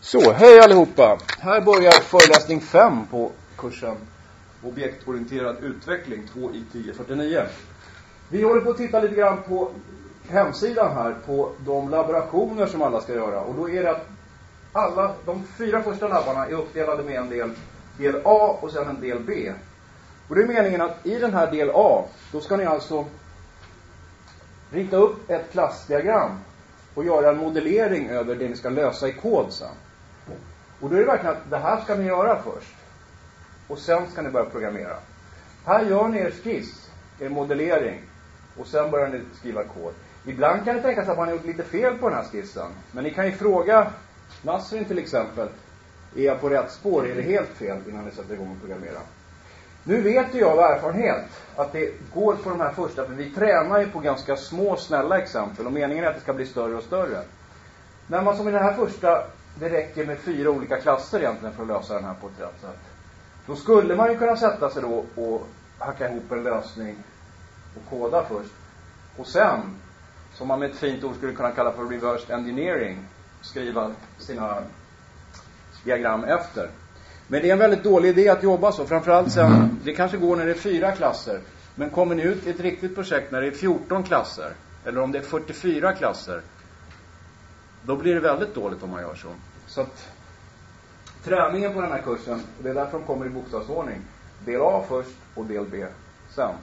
Så, hej allihopa! Här börjar föreläsning 5 på kursen Objektorienterad utveckling 2 i 1049. Vi håller på att titta lite grann på hemsidan här på de laborationer som alla ska göra. Och då är det att de 4 första labbarna är uppdelade med en del A och sen en del B. Och det är meningen att i den här del A, då ska ni alltså rita upp ett klassdiagram och göra en modellering över det ni ska lösa i kod sen. Och då är det verkligen att det här ska ni göra först. Och sen ska ni börja programmera. Här gör ni er skiss, er modellering. Och sen börjar ni skriva kod. Ibland kan det tänkas att man har gjort lite fel på den här skissen. Men ni kan ju fråga Nasrin till exempel. Är jag på rätt spår? Är det helt fel innan ni sätter igång och programmera? Nu vet jag av erfarenhet att det går på de här första. För vi tränar ju på ganska små, snälla exempel. Och meningen är att det ska bli större och större. När man som i den här första, det räcker med 4 olika klasser egentligen för att lösa den här på ett rätt sätt. Då skulle man ju kunna sätta sig då och hacka ihop en lösning och koda först. Och sen, som man med ett fint ord skulle kunna kalla för reverse engineering, skriva sina diagram efter. Men det är en väldigt dålig idé att jobba så. Framförallt sen, det kanske går när det är 4 klasser. Men kommer ni ut i ett riktigt projekt när det är 14 klasser, eller om det är 44 klasser, då blir det väldigt dåligt om man gör så. Så att träningen på den här kursen, och det är därför de kommer i bokstavsordning. Del A först och del B sen.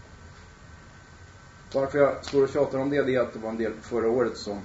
Varför jag står och tjatar om det är att det var en del förra året som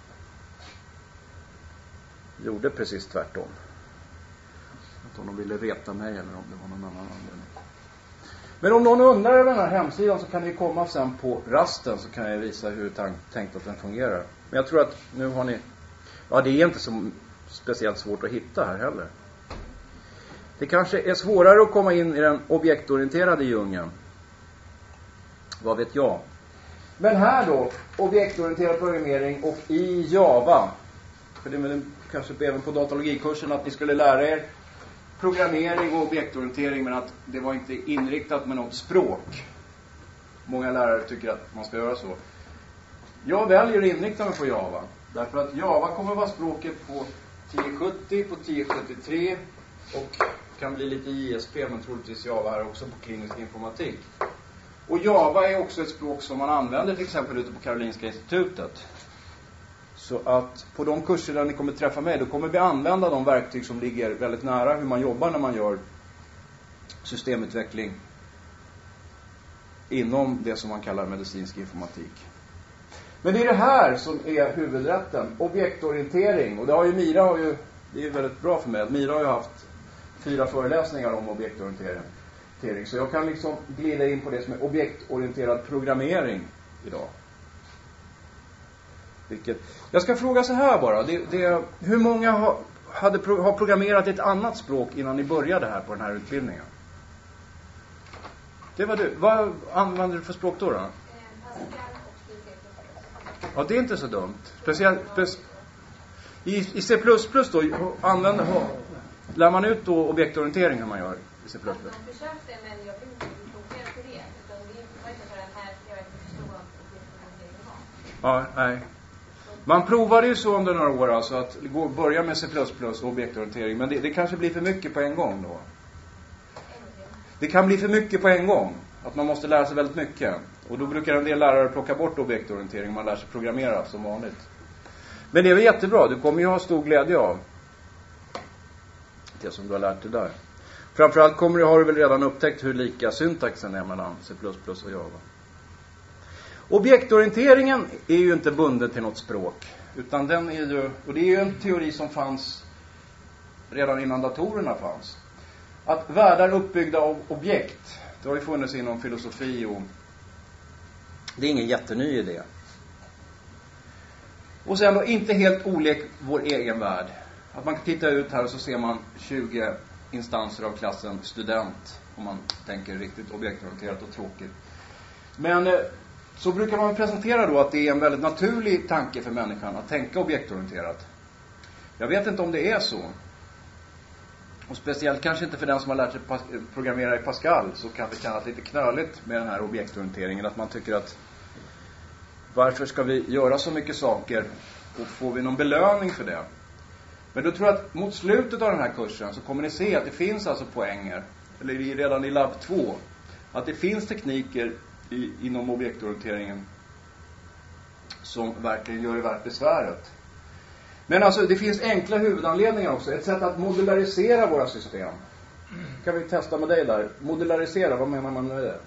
gjorde precis tvärtom. Att om de ville reta mig eller om det var någon annan anledning. Men om någon undrar över den här hemsidan så kan ni komma sen på rasten, så kan jag visa hur tänkt att den fungerar. Men jag tror att nu har ni... Ja, det är inte så speciellt svårt att hitta här heller. Det kanske är svårare att komma in i den objektorienterade djungeln. Vad vet jag? Men här då, objektorienterad programmering och i Java. För det är väl kanske även på datalogikursen att ni skulle lära er programmering och objektorientering, men att det var inte inriktat med något språk. Många lärare tycker att man ska göra så. Jag väljer att inrikta mig på Java. Därför att Java kommer att vara språket på 1070, på 1073 och kan bli lite JSP, men troligtvis Java här också på klinisk informatik. Och Java är också ett språk som man använder till exempel ute på Karolinska institutet. Så att på de kurser där ni kommer träffa mig, då kommer vi använda de verktyg som ligger väldigt nära hur man jobbar när man gör systemutveckling inom det som man kallar medicinsk informatik. Men det är det här som är huvudrätten, objektorientering. Och det har ju Mira det är väldigt bra för mig att Mira har ju haft 4 föreläsningar om objektorientering. Så jag kan liksom glida in på det som är objektorienterad programmering idag. Jag ska fråga så här bara. Hur många har programmerat ett annat språk innan ni började här på den här utbildningen? Det var du. Vad använder du för språk då? Ja, det är inte så dumt. Speciellt i C++ då lär man ut då objektorientering hur man gör i C++. Man försökte, men jag vill inte fokusera på det. Utan det är inte för att här jag inte förstår vad objektorientering var. Ja, nej. Man provade ju så under några år alltså att börja med C++ och objektorientering. Men det kanske blir för mycket på en gång då. Det kan bli för mycket på en gång. Att man måste lära sig väldigt mycket. Och då brukar en del lärare plocka bort objektorientering. Man lär sig programmera som vanligt. Men det är väl jättebra. Du kommer ju ha stor glädje av det som du har lärt dig där. Framförallt har du väl redan upptäckt hur lika syntaxen är mellan C++ och Java. Objektorienteringen är ju inte bunden till något språk. Utan den är ju, och det är ju en teori som fanns redan innan datorerna fanns. Att världar uppbyggda av objekt, det har ju funnits inom filosofi och det är ingen jätteny idé. Och sen då inte helt olik vår egen värld. Att man kan titta ut här och så ser man 20 instanser av klassen student. Om man tänker riktigt objektorienterat och tråkigt. Men så brukar man presentera då att det är en väldigt naturlig tanke för människan att tänka objektorienterat. Jag vet inte om det är så. Och speciellt kanske inte för den som har lärt sig programmera i Pascal, så kan det kännas lite knöligt med den här objektorienteringen. Att man tycker att varför ska vi göra så mycket saker och får vi någon belöning för det? Men då tror jag att mot slutet av den här kursen så kommer ni se att det finns alltså poänger, eller redan i labb 2, att det finns tekniker inom objektorienteringen som verkligen gör det värt besväret. Men alltså det finns enkla huvudanledningar också. Ett sätt att modularisera våra system. Kan vi testa med dig där? Modularisera, vad menar man med det?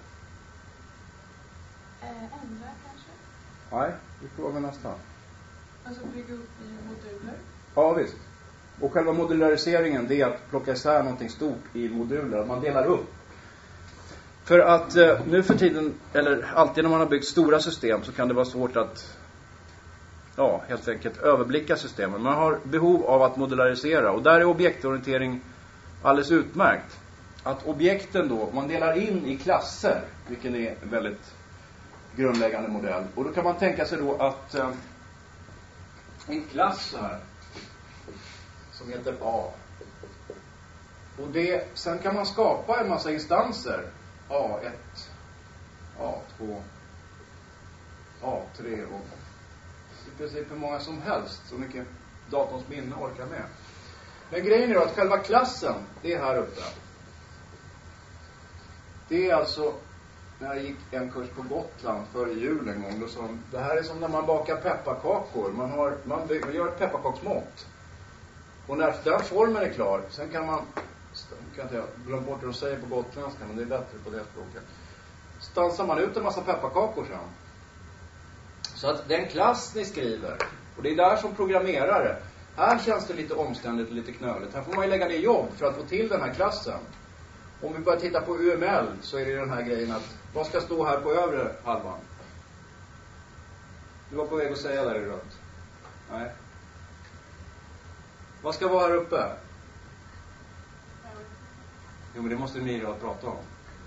Ändra kanske? Nej, vi provar nästa. Alltså bygga upp i moduler? Ja, visst. Och själva modulariseringen, det är att plocka isär någonting stort i moduler. Att man delar upp. För att nu för tiden, eller alltid när man har byggt stora system, så kan det vara svårt att helt enkelt överblicka systemen. Man har behov av att modularisera. Och där är objektorientering alldeles utmärkt. Att objekten då, man delar in i klasser, vilket är en väldigt grundläggande modell. Och då kan man tänka sig då att en klass här som heter A. Och sen kan man skapa en massa instanser. A1, A2, A3 och i princip hur många som helst, så mycket datorns minne orkar med. Men grejen är då att själva klassen, det är här uppe. Det är alltså, när jag gick en kurs på Gotland före jul en gång, då sa de, det här är som när man bakar pepparkakor. Man gör ett pepparkaksmått. Och när den formen är klar, sen kan man, kan inte jag glömma bort det de säger på gotländska, men det är bättre på det språket. Stansar man ut en massa pepparkakor sen. Så att den klass ni skriver, och det är där som programmerare, här känns det lite omständigt och lite knöligt. Här får man ju lägga ner jobb för att få till den här klassen. Om vi börjar titta på UML så är det den här grejen att, vad ska stå här på övre halvan? Du var på väg att säga där i rött. Nej. Vad ska vara här uppe? Jo, men det måste ni ju prata om.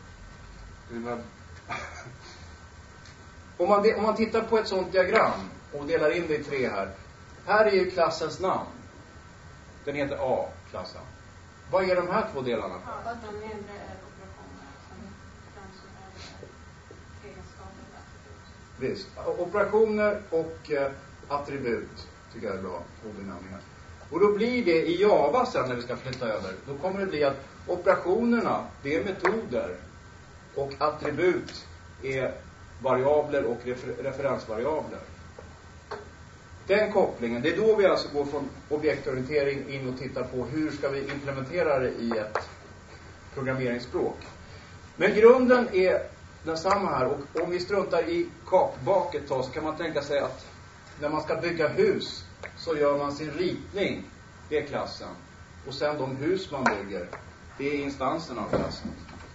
Om man tittar på ett sånt diagram och delar in det i 3 här. Här är ju klassens namn. Den heter A-klassen. Vad är de här 2 delarna? Ja, att de ändrar operationer som transformerar egenskaper. Visst. Operationer och attribut tycker jag är bra benämningar. Och då blir det i Java sen när vi ska flytta över. Då kommer det bli att operationerna, det är metoder. Och attribut är variabler och referensvariabler. Den kopplingen, det är då vi alltså går från objektorientering in och tittar på hur ska vi implementera det i ett programmeringsspråk. Men grunden är densamma här, och om vi struntar i bak ett tag så kan man tänka sig att när man ska bygga hus så gör man sin ritning, det är klassen. Och sen de hus man bygger, det är instansen av klassen.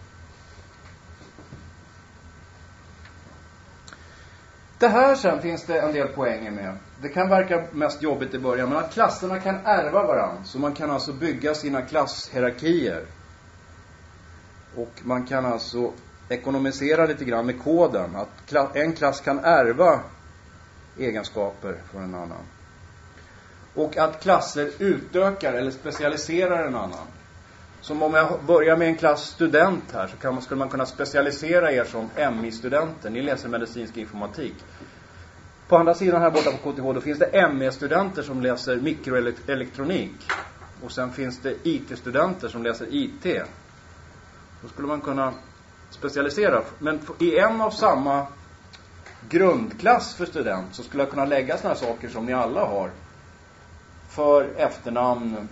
Det här sen finns det en del poänger med. Det kan verka mest jobbigt i början, men att klasserna kan ärva varandra. Så man kan alltså bygga sina klasshierarkier. Och man kan alltså ekonomisera lite grann med koden. Att en klass kan ärva egenskaper från en annan. Och att klasser utökar eller specialiserar en annan. Som om jag börjar med en klass student här, så skulle man kunna specialisera er som MI-studenter. Ni läser medicinsk informatik. På andra sidan här borta på KTH då finns det ME-studenter som läser mikroelektronik. Och sen finns det IT-studenter som läser IT. Då skulle man kunna specialisera. Men i en av samma grundklass för student så skulle jag kunna lägga såna här saker som ni alla har. För efternamn,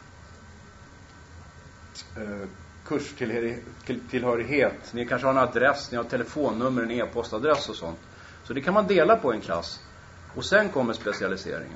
kurstillhörighet. Ni kanske har en adress, ni har telefonnummer, en e-postadress och sånt. Så det kan man dela på en klass. Och sen kommer specialiseringen.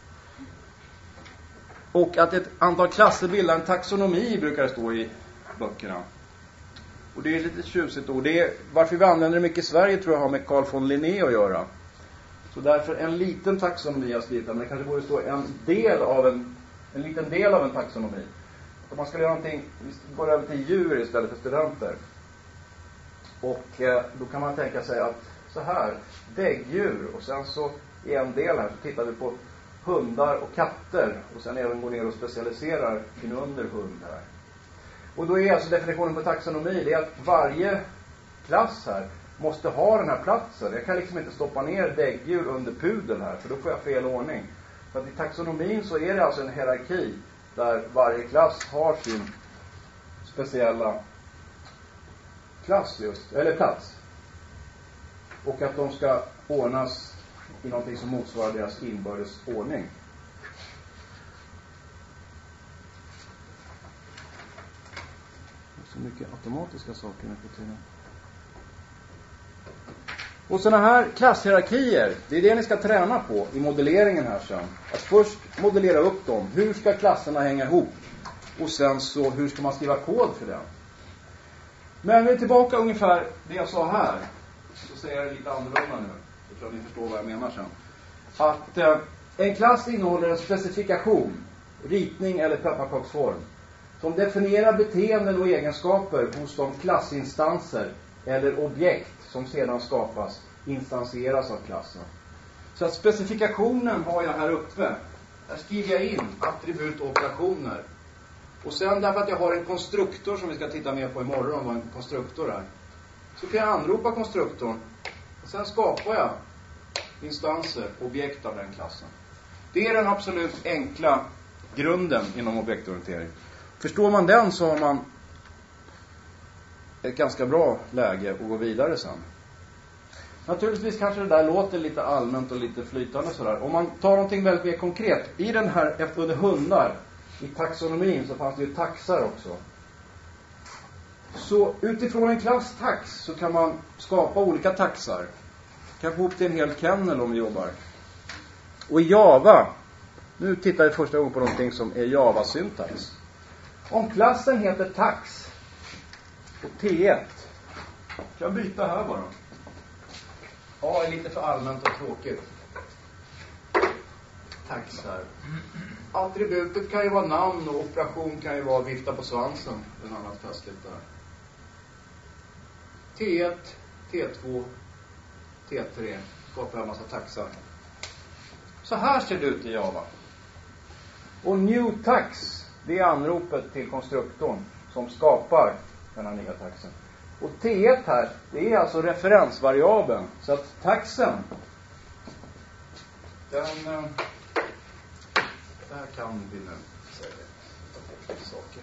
Och att ett antal klasser bildar en taxonomi brukar det stå i böckerna. Och det är lite tjusigt ord. Det är, varför vi använder det mycket i Sverige tror jag har med Carl von Linné att göra. Så därför en liten taxonomi har skrivit, men det kanske borde stå en liten del av en taxonomi. Om man ska göra någonting, vi går över till djur istället för studenter. Och då kan man tänka sig att så här, däggdjur, och sen så i en del här så tittar vi på hundar och katter. Och sen även går ner och specialiserar in under hund här. Och då är alltså definitionen på taxonomi, det är att varje klass här måste ha den här platsen. Jag kan liksom inte stoppa ner däggdjur under pudel här, för då får jag fel ordning. För att i taxonomin så är det alltså en hierarki där varje klass har sin speciella klass just, eller plats. Och att de ska ordnas i någonting som motsvarar deras inbördes ordning. Det är så mycket automatiska saker nu på tiden. Och sådana här klasshierarkier, det är det ni ska träna på i modelleringen här sen. Att först modellera upp dem. Hur ska klasserna hänga ihop? Och sen så, hur ska man skriva kod för det? Men vi är tillbaka ungefär det jag sa här. Så säger jag det lite annorlunda nu. Så tror jag ni förstår vad jag menar sen. Att en klass innehåller en specifikation, ritning eller pepparkaksform, som definierar beteenden och egenskaper hos de klassinstanser eller objekt som sedan skapas, instansieras av klassen. Så att specifikationen har jag här uppe. Där skriver jag in attribut och operationer. Och sen därför att jag har en konstruktor som vi ska titta mer på imorgon, vad en konstruktor är, så kan jag anropa konstruktorn. Och sen skapar jag instanser, objekt av den klassen. Det är den absolut enkla grunden inom objektorientering. Förstår man den så har man ett ganska bra läge att gå vidare sen. Naturligtvis kanske det där låter lite allmänt och lite flytande sådär. Om man tar någonting väldigt mer konkret. I den här, efter hundar, i taxonomin så fanns det ju taxar också. Så utifrån en klass tax så kan man skapa olika taxar. Kan få ihop till en hel kennel om vi jobbar. Och i Java, nu tittar vi första gången på någonting som är Java-syntax. Om klassen heter tax och T1, kan jag byta här bara. Ja, är lite för allmänt och tråkigt. Tax här. Attributet kan ju vara namn och operation kan ju vara vifta på svansen. En annat festligt där. T1, T2, T3. Skapar en massa taxar. Så här ser det ut i Java. Och new tax, det är anropet till konstruktorn som skapar den här nya taxen. Och T1 här, det är alltså referensvariabeln. Så att taxen, den, där kan vi nu säga saker.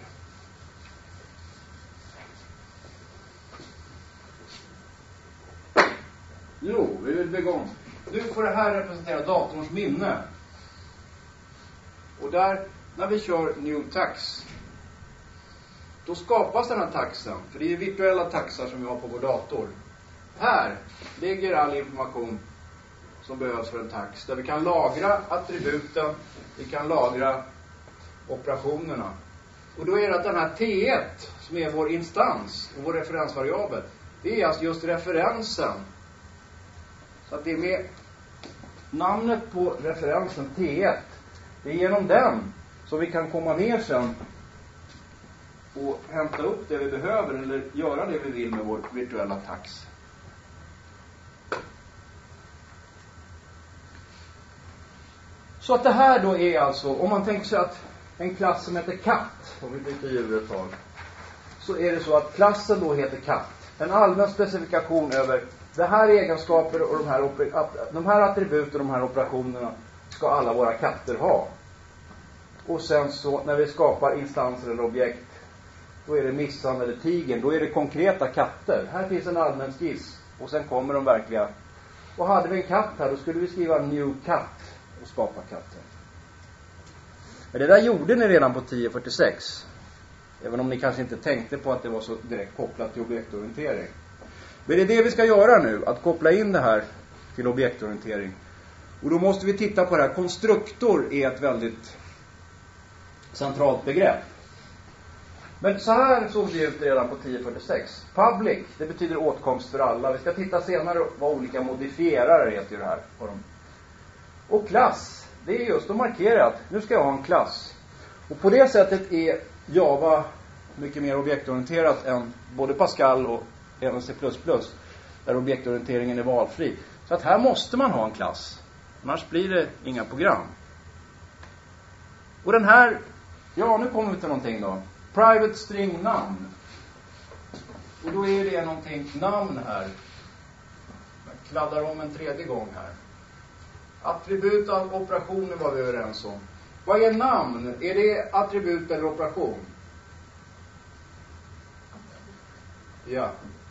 Jo, vi vill begång. Nu får det här representera datorns minne. Och där, när vi kör new tax, då skapas den här taxen. För det är virtuella taxar som vi har på vår dator. Här ligger all information som behövs för en tax. Där vi kan lagra attributen, vi kan lagra operationerna. Och då är det att den här T1 som är vår instans och vår referensvariabel, det är alltså just referensen. Så att det är med namnet på referensen T1. Det är genom den som vi kan komma ner sen och hämta upp det vi behöver eller göra det vi vill med vår virtuella tax. Så att det här då är alltså, om man tänker sig att en klass som heter katt, om vi byter djur ett tag, så är det så att klassen då heter katt. En allmän specifikation över det här egenskaper och de här attribut och de här operationerna ska alla våra katter ha. Och sen så när vi skapar instanser eller objekt, då är det missan eller tigen, då är det konkreta katter. Här finns en allmän skiss och sen kommer de verkliga. Och hade vi en katt här, då skulle vi skriva new cat och skapa katten. Men det där gjorde ni redan på 1046. Även om ni kanske inte tänkte på att det var så direkt kopplat till objektorientering. Men det är det vi ska göra nu, att koppla in det här till objektorientering. Och då måste vi titta på det här. Konstruktor är ett väldigt centralt begrepp. Men så här såg det ut redan på 1046. Public, det betyder åtkomst för alla. Vi ska titta senare vad olika modifierare heter det här på dem. Och klass, det är just att markera att nu ska jag ha en klass. Och på det sättet är Java mycket mer objektorienterat än både Pascal och även C++, där objektorienteringen är valfri. Så att här måste man ha en klass. Annars blir det inga program. Och den här, ja nu kommer vi till någonting då. Private string namn. Och då är det någonting namn här. Jag kladdar om en tredje gång här. Attribut av operationer var vi överens om. Vad är namn? Är det attribut eller operation? Ja.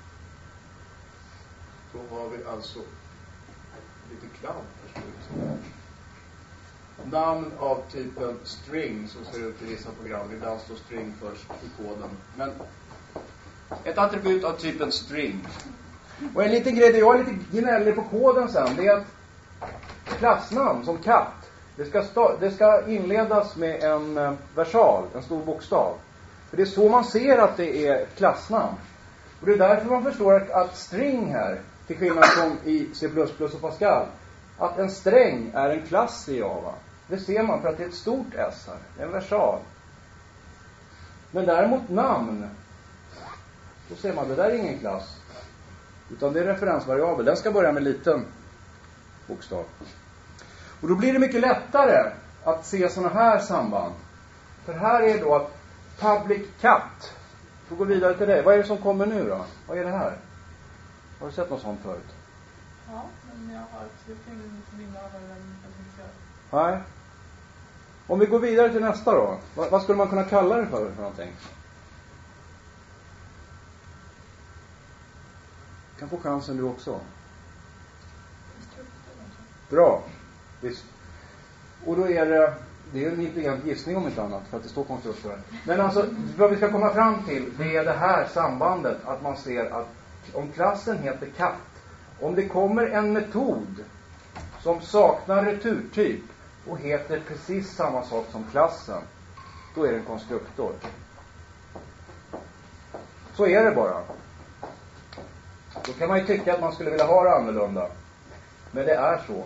Då har vi alltså lite kladd här. Namn av typen string, så ser det ut i vissa program. Ibland står string först i koden. Men ett attribut av typen string. Och en liten grej där jag är lite gnällig på koden sen, det är att klassnamn som katt, det ska inledas med en versal, en stor bokstav. För det är så man ser att det är klassnamn. Och det är därför man förstår att string här, till skillnad från i C++ och Pascal, att en sträng är en klass i Java. Det ser man för att det är ett stort S här, en versal. Men däremot namn, då ser man, det där är ingen klass. Utan det är referensvariabel. Den ska börja med liten bokstav. Och då blir det mycket lättare att se sådana här samband. För här är då att public cat. Får gå vidare till det. Vad är det som kommer nu då? Vad är det här? Har du sett något sånt förut? Ja, men jag har inte minne av vad den. Nej. Om vi går vidare till nästa då. Vad skulle man kunna kalla det för någonting? Kan få chansen du också. Bra. Visst. Och då är det är en intelligent gissning om inte annat, för att det står konstruktor. Men alltså, vad vi ska komma fram till, det är det här sambandet, att man ser att om klassen heter katt, om det kommer en metod som saknar returtyp och heter precis samma sak som klassen, då är det en konstruktor. Så är det bara. Då kan man ju tycka att man skulle vilja ha det annorlunda. Men det är så.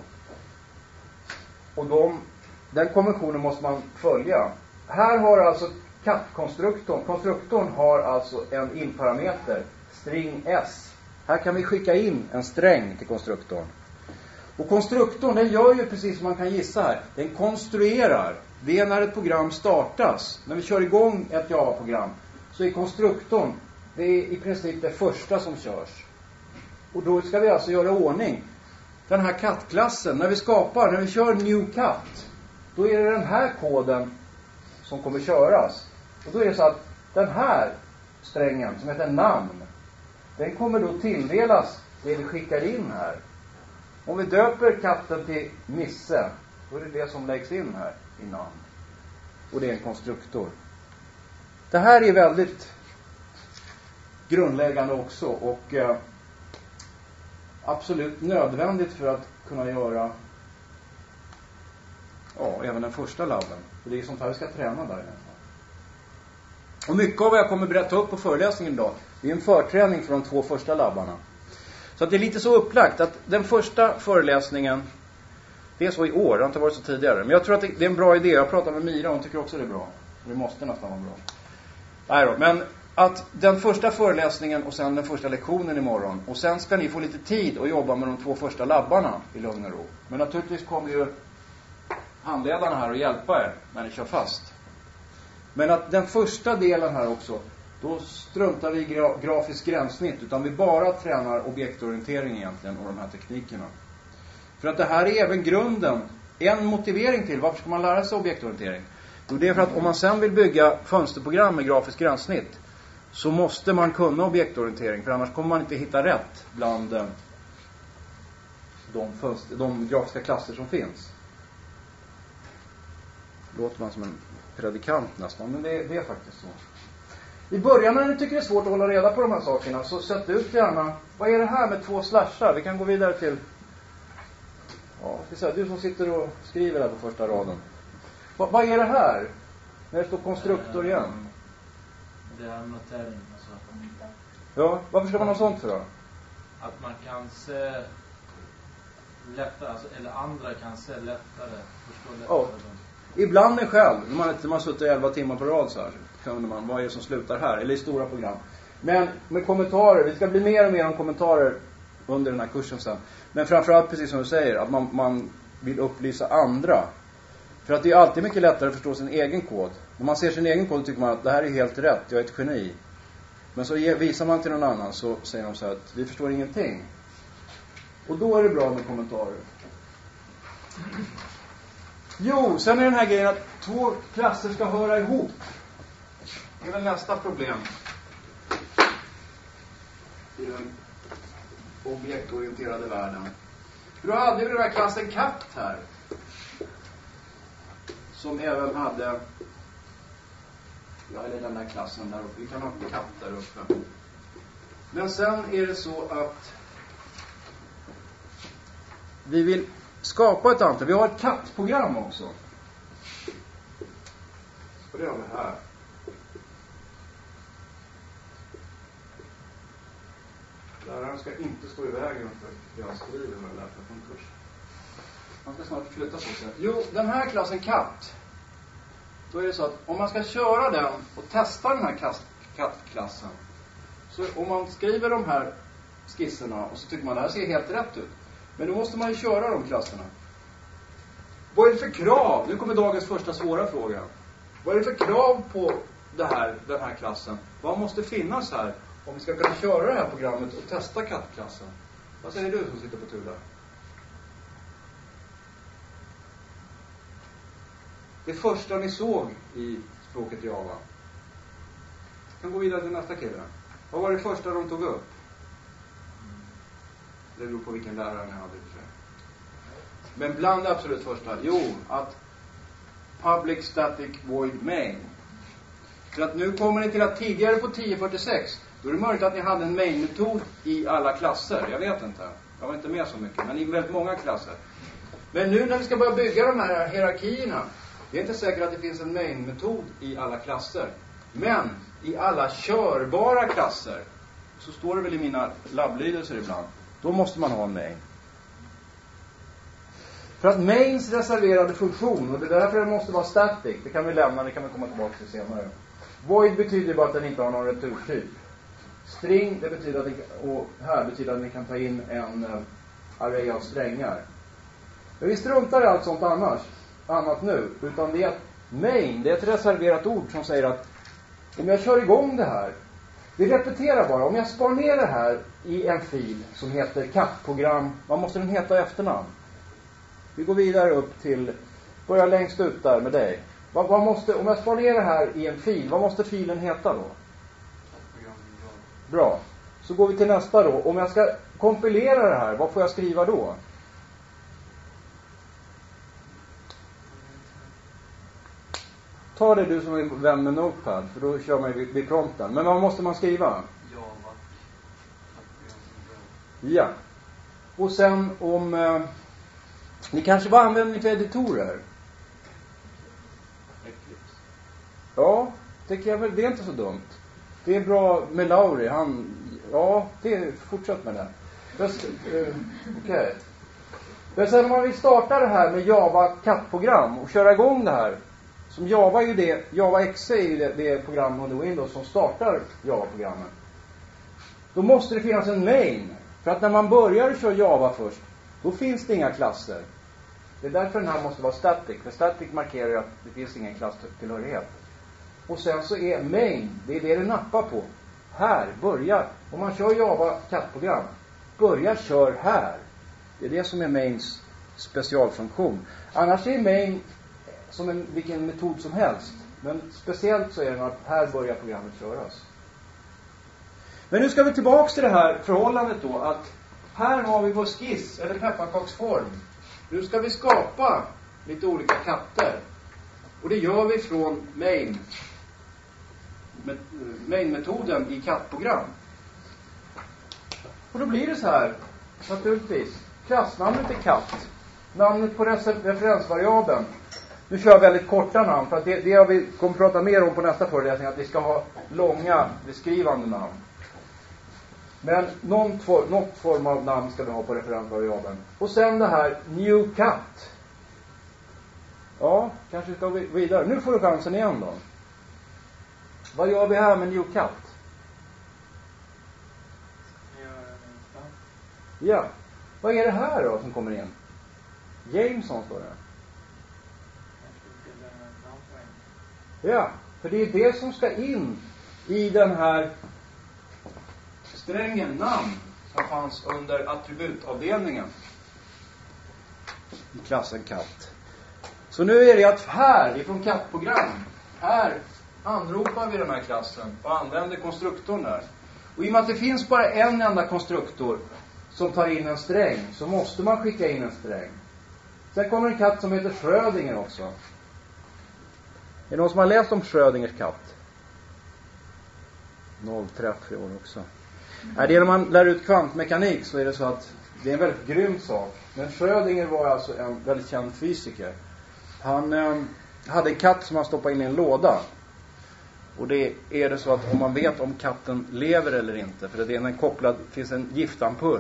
Och den konventionen måste man följa. Här har alltså konstruktorn har alltså en inparameter, string s. Här kan vi skicka in en sträng till konstruktorn. Och konstruktorn, den gör ju precis som man kan gissa här. Den konstruerar. Det är när ett program startas. När vi kör igång ett Java-program, så är konstruktorn, det är i princip det första som körs. Och då ska vi alltså göra ordning. Den här kattklassen, när vi kör new cat, då är det den här koden som kommer köras. Och då är det så att den här strängen som heter namn, den kommer då tilldelas det vi skickar in här. Om vi döper katten till Nisse, då är det det som läggs in här i namn. Och det är en konstruktor. Det här är väldigt grundläggande också, och absolut nödvändigt för att kunna göra även den första labben. För det är sånt här vi ska träna där. Och mycket av vad jag kommer berätta upp på föreläsningen idag, det är en förträning för de 2 första labbarna. Så att det är lite så upplagt att den första föreläsningen, det är så i år, det har inte varit så tidigare. Men jag tror att det är en bra idé. Jag pratar med Mira, hon tycker också det är bra. Det måste nästan vara bra. Nej då, men att den första föreläsningen och sen den första lektionen imorgon. Och sen ska ni få lite tid att jobba med de 2 första labbarna i lugn och ro. Men naturligtvis kommer ju handledarna här att hjälpa er när ni kör fast. Men att den första delen här också, då struntar vi i grafisk gränssnitt, utan vi bara tränar objektorientering egentligen och de här teknikerna. För att det här är även grunden, en motivering till varför ska man lära sig objektorientering. Jo, det är för att om man sen vill bygga fönsterprogram med grafisk gränssnitt, så måste man kunna objektorientering, för annars kommer man inte hitta rätt bland de grafiska klasser som finns. Låter man som en predikant nästan, men det är faktiskt så. I början när ni tycker det är svårt att hålla reda på de här sakerna, så sätt ut gärna, vad är det här med 2 slashar? Vi kan gå vidare till, du som sitter och skriver där på första raden. Vad är det här? När det står konstruktor igen. Det är en notering. Alltså. Ja, varför ska man ha sånt för då? Att man kan se lättare, alltså, eller andra kan se lättare, förstå lättare. Ibland är själv, när man suttit 11 timmar på rad så här, kunde man, vad är det som slutar här? Eller i stora program. Men med kommentarer, vi ska bli mer och mer om kommentarer under den här kursen sen. Men framförallt, precis som du säger, att man vill upplysa andra. För att det är alltid mycket lättare att förstå sin egen kod. När man ser sin egen kod tycker man att det här är helt rätt, jag är ett geni. Men så visar man till någon annan, så säger de så här att vi förstår ingenting. Och då är det bra med kommentarer. Jo, sen är den här grejen att två klasser ska höra ihop. Det är väl nästa problem i den objektorienterade världen. För då hade vi den här klassen katt här. Som även hade, eller den där klassen där uppe. Vi kan ha katt där uppe. Men sen är det så att vi vill skapa ett antal. Vi har ett kattprogram också. Och det har vi här. Läraren ska inte stå i vägen för jag skriver med lärt från kurs. Man ska snart flytta på sig. Jo, den här klassen katt. Då är det så att om man ska köra den och testa den här kattklassen. Så om man skriver de här skisserna och så tycker man att det här ser helt rätt ut. Men då måste man ju köra de klasserna. Vad är det för krav? Nu kommer dagens första svåra fråga. Vad är det för krav på den här klassen? Vad måste finnas här om vi ska kunna köra det här programmet och testa kattklassen? Vad säger du som sitter på tur där? Det första ni såg i språket Java. Jag kan gå vidare till nästa kille. Vad var det första de tog upp? Det beror på vilken lärare ni hade för sig. Men bland det absolut första, att public static void main. För att nu kommer ni till att tidigare på 1046, då är det möjligt att ni hade en main-metod i alla klasser. Jag vet inte. Jag var inte med så mycket, men i väldigt många klasser. Men nu när vi ska börja bygga de här hierarkierna, det är inte säkert att det finns en main-metod i alla klasser. Men i alla körbara klasser, så står det väl i mina labblydelser ibland, då måste man ha en main. För att mains reserverade funktion, och det är därför den måste vara static, det kan vi lämna, det kan vi komma tillbaka till senare. Void betyder bara att den inte har någon returtyp. String, det betyder att och här betyder att ni kan ta in en array av strängar. Men vi struntar i allt sånt annat nu, utan det är att main, det är ett reserverat ord som säger att om jag kör igång det här, vi repeterar bara, om jag spar ner det här i en fil som heter kattprogram, vad måste den heta i efternamn? Vi går vidare upp till, börjar längst ut där med dig. Vad måste, om jag spar ner det här i en fil, vad måste filen heta då? Bra. Så går vi till nästa då. Om jag ska kompilera det här, vad får jag skriva då? Ta det du som är vän med Notepad, för då kör man vid prompten. Men vad måste man skriva? Ja. Och sen om... ni kanske var användning för editorer? Ja, tycker jag väl. Det är inte så dumt. Det är bra med Lauri. Fortsätt med det. Okej. Men sen om man vill starta det här med Java kattprogram och köra igång det här. Som Java är ju det. Java X är ju det program under Windows som startar Java-programmen. Då måste det finnas en main. För att när man börjar köra Java först, då finns det inga klasser. Det är därför den här måste vara static. För static markerar att det finns ingen klasstillhörighet. Och sen så är main, det är det nappar på. Här, börja. Om man kör Java kattprogram, börja kör här. Det är det som är mains specialfunktion. Annars är main som vilken metod som helst. Men speciellt så är det att här börjar programmet köras. Men nu ska vi tillbaka till det här förhållandet då. Att här har vi vår skiss, eller pepparkaksform. Nu ska vi skapa lite olika katter. Och det gör vi från main-metoden i kattprogram. Och då blir det så här, naturligtvis. Klassnamnet är katt. Namnet på referensvariabeln. Nu kör jag väldigt korta namn, för att det har vi kommer att prata mer om på nästa föreläsning, att vi ska ha långa beskrivande namn. Men något form av namn ska vi ha på referensvariabeln. Och sen det här new cat. Ja, kanske ska vi vidare. Nu får du chansen igen då. Vad gör vi här med new cat? Ja. Vad är det här då som kommer in? Jameson står det. Ja, för det är det som ska in i den här strängen namn som fanns under attributavdelningen. i klassen katt. Så nu är det att här ifrån kattprogram, här anropar vi den här klassen och använder konstruktorn där. Och i och med att det finns bara en enda konstruktor som tar in en sträng, så måste man skicka in en sträng. Sen kommer en katt som heter Schrödinger också. Är det någon som har läst om Schrödingers katt? 0 träff i år också. Det är när man lär ut kvantmekanik så är det så att det är en väldigt grym sak. Men Schrödinger var alltså en väldigt känd fysiker. Han hade en katt som han stoppade in i en låda. Och det är det så att om man vet om katten lever eller inte, för det är en kopplad, finns en giftampull.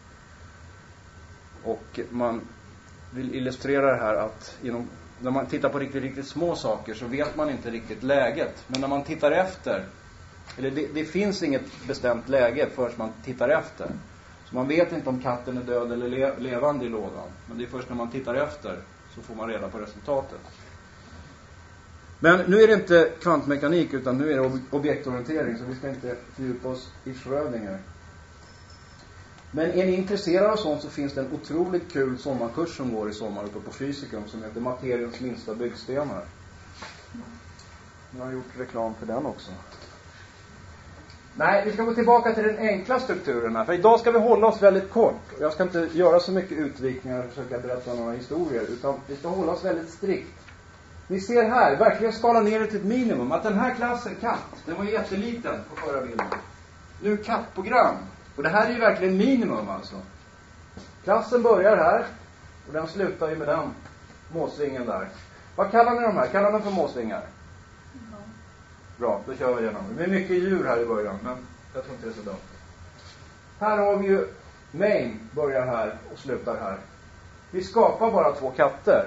Och man vill illustrera det här att när man tittar på riktigt små saker så vet man inte riktigt läget. Men när man tittar efter, eller det finns inget bestämt läge förrän man tittar efter. Så man vet inte om katten är död eller levande i lådan. Men det är först när man tittar efter så får man reda på resultatet. Men nu är det inte kvantmekanik utan nu är det objektorientering, så vi ska inte fördjupa oss i Schrödinger. Men är ni intresserade av sånt så finns det en otroligt kul sommarkurs som går i sommar uppe på Fysikum som heter Materiens minsta byggstenar. Jag har gjort reklam för den också. Nej, vi ska gå tillbaka till den enkla strukturen här. För idag ska vi hålla oss väldigt kort. Jag ska inte göra så mycket utvikningar och försöka berätta några historier. Utan vi ska hålla oss väldigt strikt. Ni ser här, verkligen skala ner det till ett minimum. Att den här klassen katt, den var jätteliten på förra bilden. Nu kattprogram. Och det här är ju verkligen minimum alltså. Klassen börjar här. Och den slutar ju med den måsvingen där. Vad kallar ni de här? Kallar ni för måsvingar? Bra, då kör vi igenom. Det är mycket djur här i början, men jag tror inte det är så dumt. Här har vi ju main, börjar här och slutar här. Vi skapar bara 2 katter.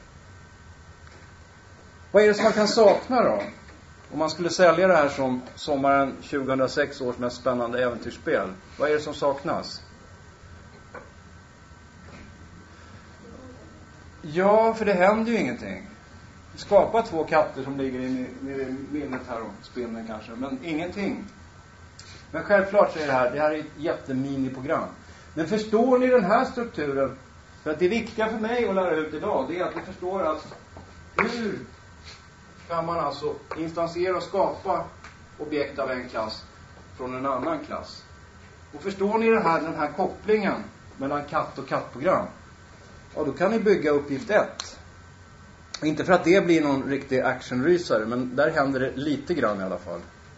Vad är det som man kan sakna då? Om man skulle sälja det här som sommaren 2006 års mest spännande äventyrsspel. Vad är det som saknas? Ja, för det händer ju ingenting. Vi skapar 2 katter som ligger i minnet här och spinner kanske. Men ingenting. Men självklart så är det här är ett jätteminiprogram. Men förstår ni den här strukturen? För att det viktiga för mig att lära ut idag, det är att ni förstår att hur kan man alltså instansera och skapa objekt av en klass från en annan klass. Och förstår ni den här kopplingen mellan katt och kattprogram? Ja, då kan ni bygga uppgift 1. Inte för att det blir någon riktig actionrysare, men där händer det lite grann i alla fall.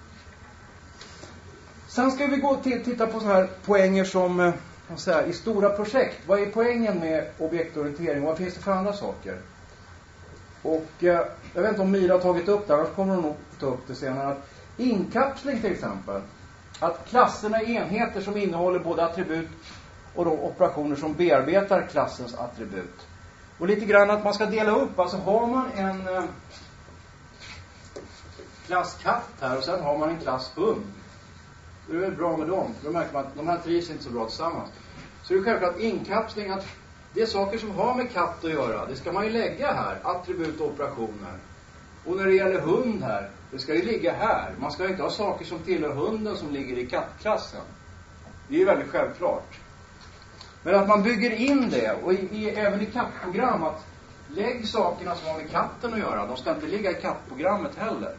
Sen ska vi gå och titta på sådana här poänger som i stora projekt. Vad är poängen med objektorientering? Vad finns det för andra saker? Och jag vet inte om Mira har tagit upp det, annars kommer hon nog ta upp det senare. Att inkapsling till exempel. Att klasserna är enheter som innehåller både attribut och de operationer som bearbetar klassens attribut. Och lite grann att man ska dela upp. Alltså har man en klass katt här och sen har man en klass hund. Det är väl bra med dem. Då märker man att de här trivs inte så bra tillsammans. Så det är självklart inkapsling att det är saker som har med katt att göra. Det ska man ju lägga här. Attribut och operationer. Och när det gäller hund här. Det ska ju ligga här. Man ska ju inte ha saker som tillhör hunden som ligger i kattklassen. Det är ju väldigt självklart. Men att man bygger in det. Och även i kattprogram. Att lägg sakerna som har med katten att göra. De ska inte ligga i kattprogrammet heller.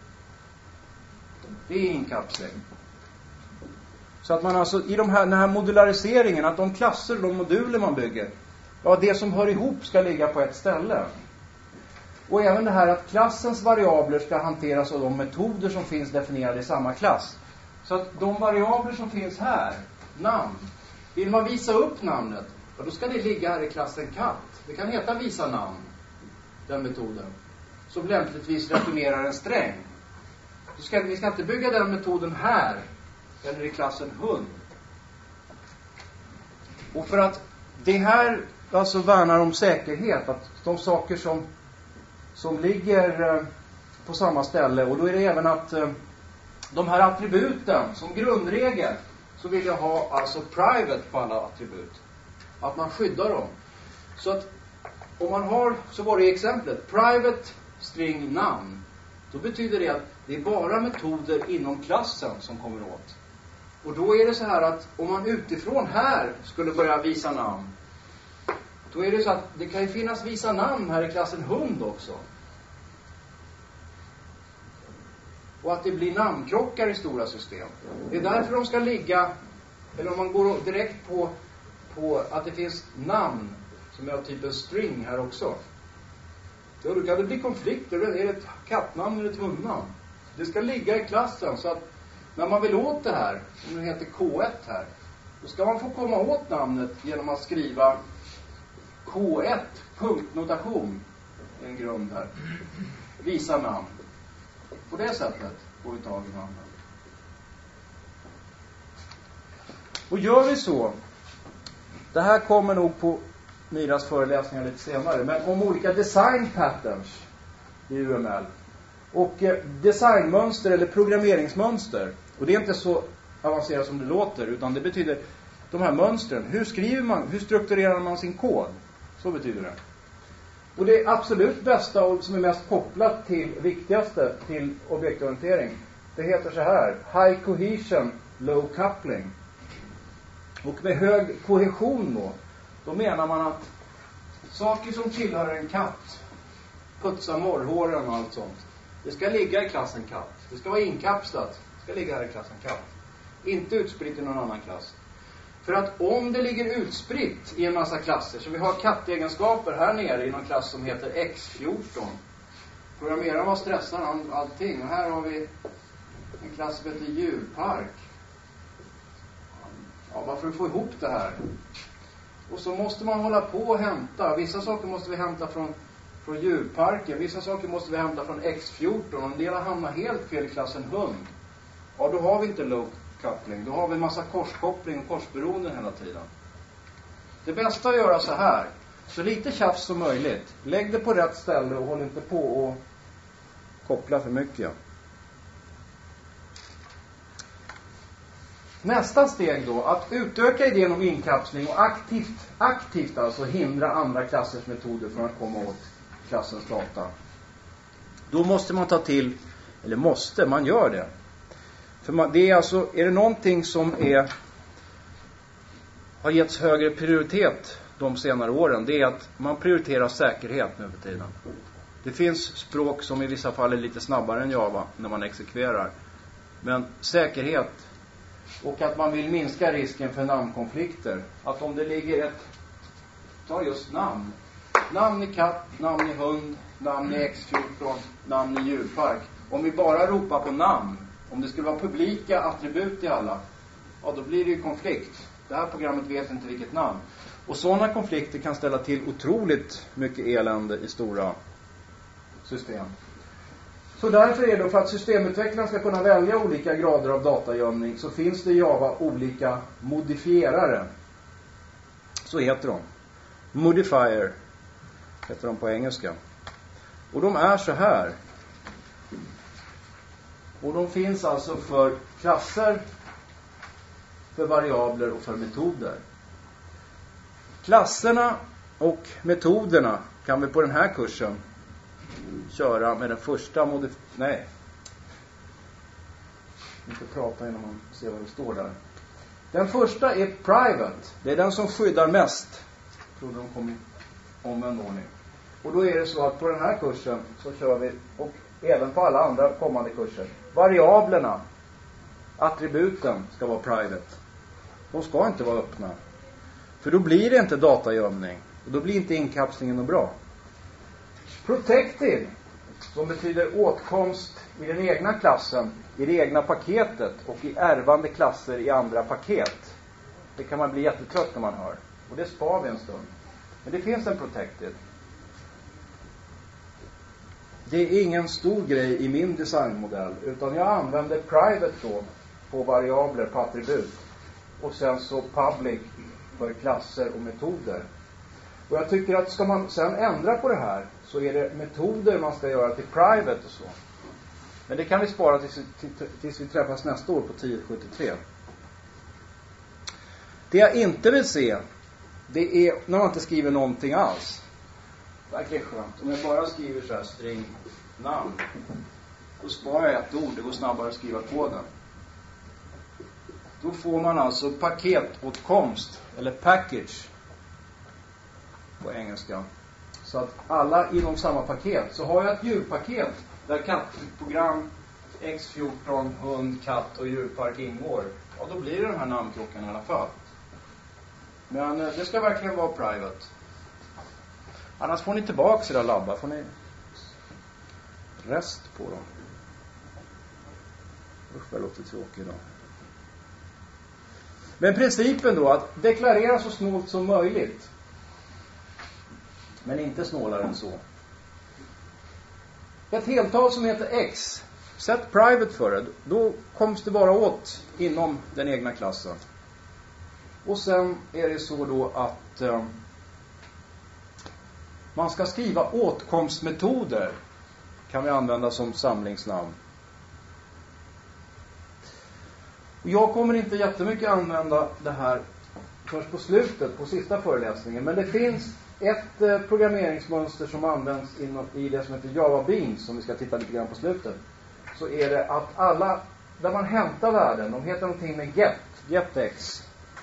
Det är inkapsling. Så att man alltså i den här modulariseringen, att de klasser, de moduler man bygger, ja, det som hör ihop ska ligga på ett ställe. Och även det här att klassens variabler ska hanteras av de metoder som finns definierade i samma klass. Så att de variabler som finns här, namn, vill man visa upp namnet, ja, då ska det ligga här i klassen katt. Det kan heta visa namn, den metoden, som lämpligtvis returnerar en sträng. Vi ska inte bygga den metoden här eller i klassen hund. Och för att det här alltså värnar om säkerhet, att de saker som ligger på samma ställe, och då är det även att de här attributen som grundregel så vill jag ha alltså private på alla attribut. Att man skyddar dem. Så att om man har, så var det i exemplet, private string namn, då betyder det att det är bara metoder inom klassen som kommer åt. Och då är det så här att om man utifrån här skulle börja visa namn, Då är det så att det kan ju finnas vissa namn här i klassen hund också. Och att det blir namnkrockar i stora system. Det är därför de ska ligga, eller om man går direkt på att det finns namn som är av typen string här också. Då kan det bli konflikter. Är det ett kattnamn eller ett hundnamn? Det ska ligga i klassen så att när man vill åt det här, som det heter K1 här, då ska man få komma åt namnet genom att skriva K1, punktnotation, en grund här. Visa namn. På det sättet får vi tag i namnet. Och gör vi så, det här kommer nog på Myras föreläsningar lite senare, men om olika design patterns i UML och designmönster eller programmeringsmönster. Och det är inte så avancerat som det låter, utan det betyder de här mönstren. Hur skriver man, hur strukturerar man sin kod? Så betyder det. Och det absolut bästa och som är mest kopplat till viktigaste till objektorientering, det heter så här: high cohesion, low coupling. Och med hög kohesion då menar man att saker som tillhör en katt, putsa morrhåren och allt sånt, det ska ligga i klassen katt. Det ska vara inkapslat. Det ska ligga här i klassen katt. Inte utspritt i någon annan klass. För att om det ligger utspritt i en massa klasser, så vi har kattegenskaper här nere i någon klass som heter X14. Programmeraren var stressad allting. Och här har vi en klass som heter djurpark. Ja, varför få ihop det här? Och så måste man hålla på och hämta. Vissa saker måste vi hämta från djurparken. Vissa saker måste vi hämta från X14. Och en del hamnar helt fel i klassen hund. Ja, då har vi inte low coupling. Då har vi en massa korskoppling och korsberoenden hela tiden. Det bästa är att göra så här. Så lite tjafs som möjligt. Lägg det på rätt ställe och håll inte på och koppla för mycket. Nästa steg då, att utöka idén om inkapsling och aktivt alltså hindra andra klassers metoder från att komma åt klassens data. Då måste man ta till, eller man gör det. För det är alltså, är det någonting som har getts högre prioritet de senare åren, det är att man prioriterar säkerhet nu för tiden. Det finns språk som i vissa fall är lite snabbare än Java när man exekverar. Men säkerhet och att man vill minska risken för namnkonflikter. Att om det ligger ta just namn. Namn i katt, namn i hund, namn i X14, namn i djurpark. Om vi bara ropar på namn, om det skulle vara publika attribut i alla, ja då blir det ju konflikt. Det här programmet vet inte vilket namn. Och sådana konflikter kan ställa till otroligt mycket elände i stora system. Så därför är det, för att systemutvecklaren ska kunna välja olika grader av datagömning, så finns det i Java olika modifierare. Så heter de. Modifier heter de på engelska. Och de är så här. Och de finns alltså för klasser, för variabler och för metoder. Klasserna och metoderna kan vi på den här kursen köra med den första Nej. Inte prata innan man ser vad det står där. Den första är private. Det är den som skyddar mest. Jag trodde de kom i omvänd ordning. Och då är det så att på den här kursen så kör vi, och även på alla andra kommande kurser, variablerna, attributen ska vara private. De ska inte vara öppna. För då blir det inte datagömning. Och då blir inte inkapslingen något bra. Protected, som betyder åtkomst i den egna klassen, i det egna paketet och i ärvande klasser i andra paket. Det kan man bli jättetrött när man hör. Och det spar vi en stund. Men det finns en protected. Det är ingen stor grej i min designmodell, utan jag använder private då på variabler, på attribut. Och sen så public för klasser och metoder. Och jag tycker att ska man sen ändra på det här, så är det metoder man ska göra till private och så. Men det kan vi spara tills vi träffas nästa år på 1073. Det jag inte vill se, det är när man inte skriver någonting alls. Verkligen skönt. Om jag bara skriver så här string namn, då sparar jag ett ord. Det går snabbare att skriva koden. Då får man alltså paketåtkomst eller package. på engelska. Så att alla inom samma paket. Så har jag ett djurpaket där kattprogram, X14, hund, katt och djurpark ingår. Ja, då blir det den här namnklockan i alla fall. Men det ska verkligen vara private. Annars får ni tillbaka era labbar. Får ni rest på dem. Usch, det låter tråkigt då. Men principen då att deklarera så snålt som möjligt. Men inte snålare än så. Ett heltal som heter X. Sätt private för det. Då kommer det bara åt inom den egna klassen. Och sen är det så då att man ska skriva åtkomstmetoder. Kan vi använda som samlingsnamn. Och jag kommer inte jättemycket använda det här först på slutet, på sista föreläsningen. Men det finns ett programmeringsmönster som används i det som heter Java Beans, som vi ska titta lite grann på slutet. Så är det att alla, där man hämtar värden, de heter någonting med getX.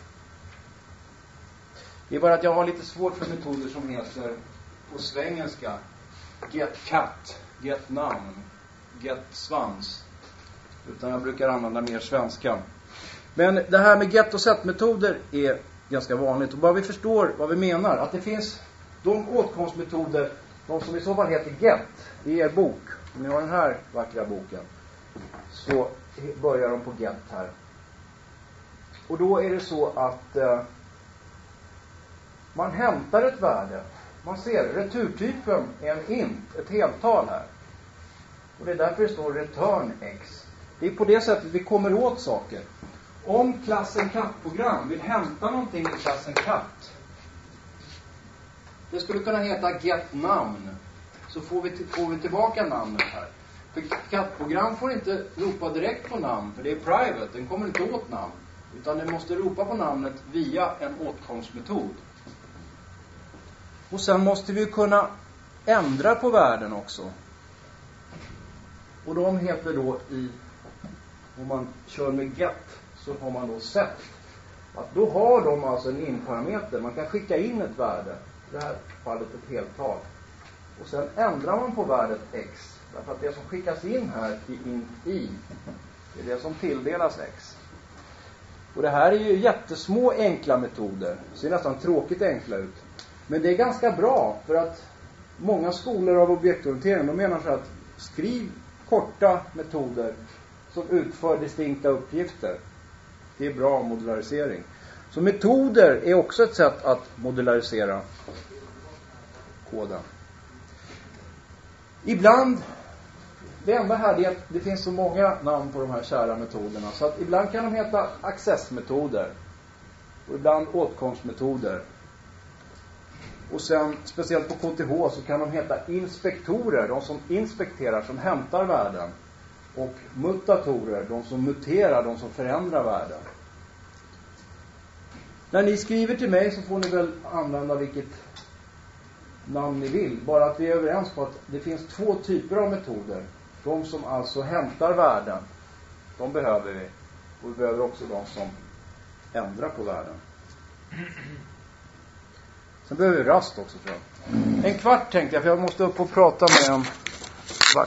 Det är bara att jag har lite svårt för metoder som heter på svengelska getCat, getNamn, getSvans. Utan jag brukar använda mer svenska. Men det här med get och set-metoder är ganska vanligt. Och bara vi förstår vad vi menar. Att det finns de åtkomstmetoder, de som i så fall heter get i er bok. Om ni har den här vackra boken. Så börjar de på get här. Och då är det så att man hämtar ett värde. Man ser, returtypen är en int, ett heltal här. Och det är därför det står return x. Det är på det sättet vi kommer åt saker. Om klassen kattprogram vill hämta någonting i klassen katt. Det skulle kunna heta getNamn. Så får vi tillbaka namnet här. För kattprogram får inte ropa direkt på namn. För det är private, den kommer inte åt namn. Utan den måste ropa på namnet via en åtkomstmetod. Och sen måste vi kunna ändra på värden också. Och de heter då om man kör med get så har man då sett att då har de alltså en in-parameter. Man kan skicka in ett värde, i det här fallet ett heltal. Och sen ändrar man på värdet x. Därför att det som skickas in här i är det som tilldelas x. Och det här är ju jättesmå enkla metoder. Det ser nästan tråkigt enkla ut. Men det är ganska bra för att många skolor av objektorientering, de menar så att skriv korta metoder som utför distinkta uppgifter. Det är bra modularisering. Så metoder är också ett sätt att modularisera koden. Ibland, det enda här är att det finns så många namn på de här kära metoderna. Så att ibland kan de heta accessmetoder. Och ibland åtkomstmetoder. Och sen, speciellt på KTH, så kan de heta inspektorer. De som inspekterar, som hämtar värden. Och mutatorer, de som muterar, de som förändrar värden. När ni skriver till mig så får ni väl använda vilket namn ni vill. Bara att vi är överens på att det finns två typer av metoder. De som alltså hämtar värden, de behöver vi. Och vi behöver också de som ändrar på värden. Sen behöver vi rast också, tror jag. En kvart tänkte jag, för jag måste upp och prata med